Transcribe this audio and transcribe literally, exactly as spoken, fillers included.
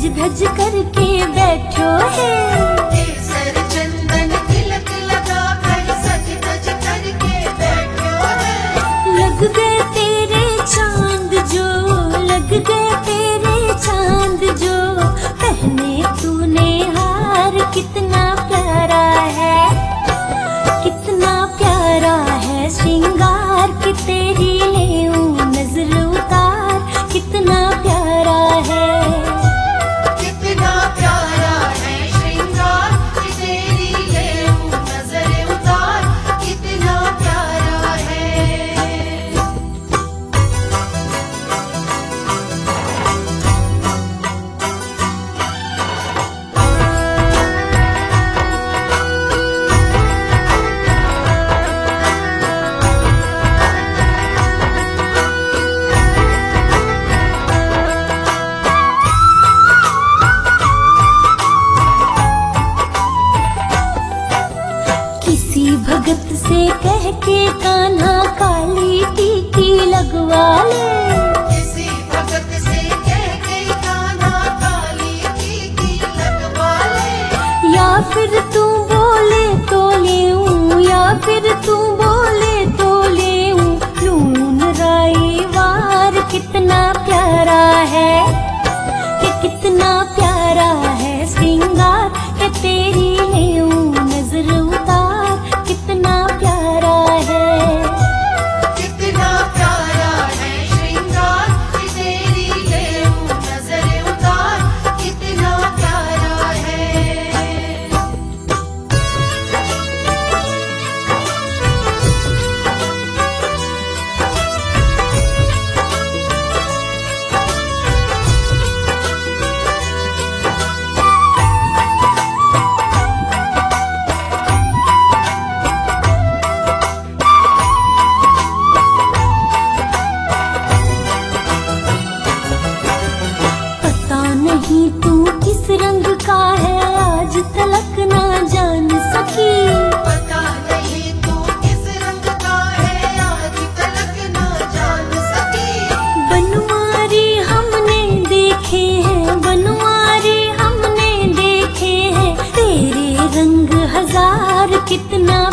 सज धज करके बैठो है। केसर चंदन तिलक लगा कर सज धज करके बैठो है। लग गए तेरे चांद जो, लग गए तेरे चांद जो, पहने तूने हार कितना प्यारा है, कितना प्यारा है श्रृंगार की तेरी लेऊं नजर उतार, कितना प्यारा है, कितना प्यारा है श्रृंगार की तेरी लेऊं नजर उतार, कितना प्यारा है। किसी भगत से कह के कान्हा काली टीकी लगवा ले, किसी भगत से कह के कान्हा काली टीकी लगवा ले। या फिर तू बोले तो लेऊं, या फिर तू बोले तो लेऊं लून राई वार, कितना प्यारा है, ये कितना प्यारा है श्रृंगार के तेरी लेऊं नजर उतार, कितना प्यारा है, कितना प्यारा है श्रृंगार की तेरी लेऊं नजर उतार, कितना प्यारा है। पता नहीं तू किस रंग का है आज तलक ना जान सकी, पता नहीं तू किस रंग का है आज तलक ना जान सकी। बनवारी हमने देखे हैं, बनवारी हमने देखे हैं, तेरे रंग हजार कितना